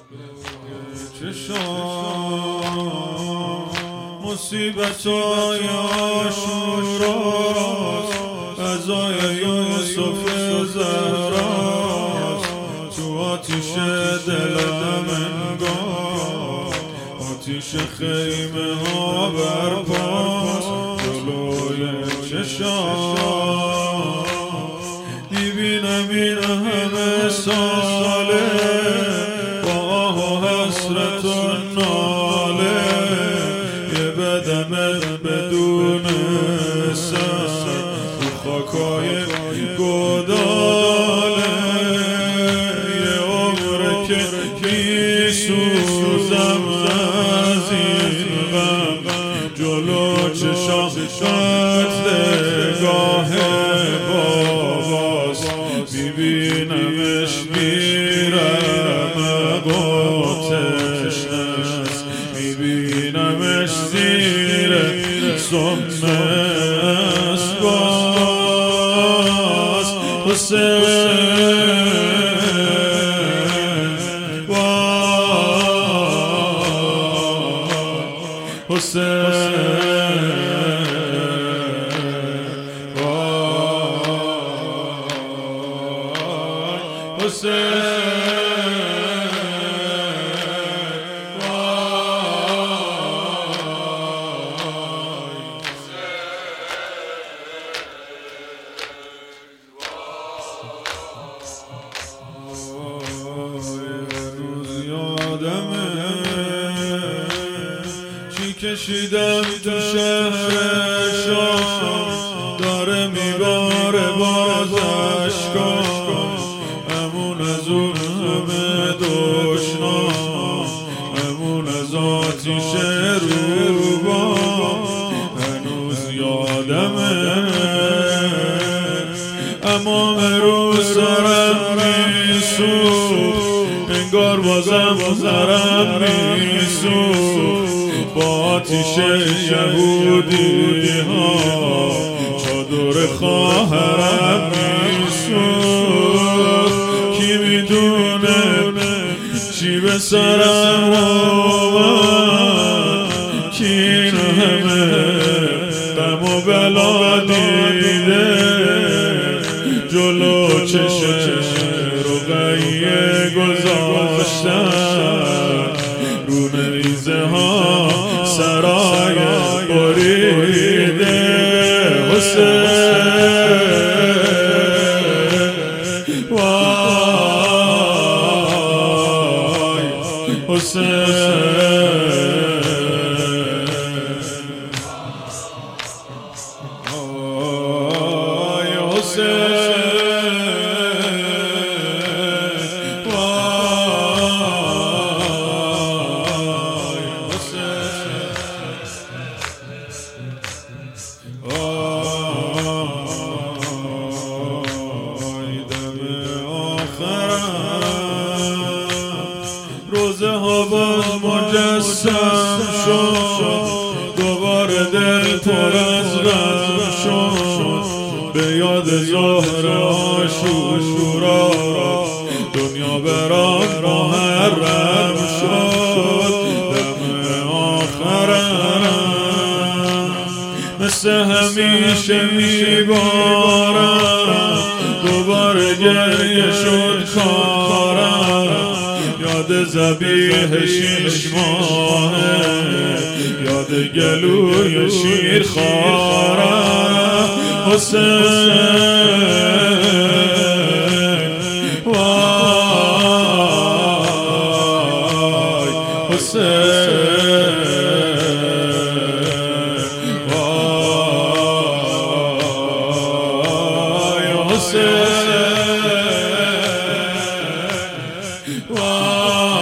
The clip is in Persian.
چشام مصیبت‌های عاشوراست، عزای یوسف زهراست، تو آتیش دلم انگار آتیش خیمه ها برپاست. جلوی چشام میبینم این همه ساله با آه و حسرت و ناله، یه بدنت بدون سر تو خاکای گوداله، یه عمره که میسوزم از این غم، جلو چشام قتلگاه باباست، میبینمش میرم آتشنش، میبینمش زیر سم اسباس. حسین چی کشیدم تو شهر شام، داره میباره باز اشکام، امون از اون همه دشنام، امون از آتیش روبام، هنوز یادمه اما رو سرم میسوخت، انگار بازم سرم میسوخت، با آتیش یهودی ها چادر خواهرم میسوخت. کی میدونه چی به سرم آمد، کی این همه غم و بلا دیده، جلو چشم رقیه گذاشتن، رو نیزه ها سرای بریده. حسین وای حسین وای حسین روزه ها باز مجسم شد، دوباره دل پر از غم شد، به یاد ظهر عاشورا دنیا برام محرم شد. دم آخرم مثل همیشه میبارم، دوباره گریه شد کارم، یاد ذبیح 6 ماهه، یاد گلوی شیر خوارم. حسین وای حسین وای حسین وای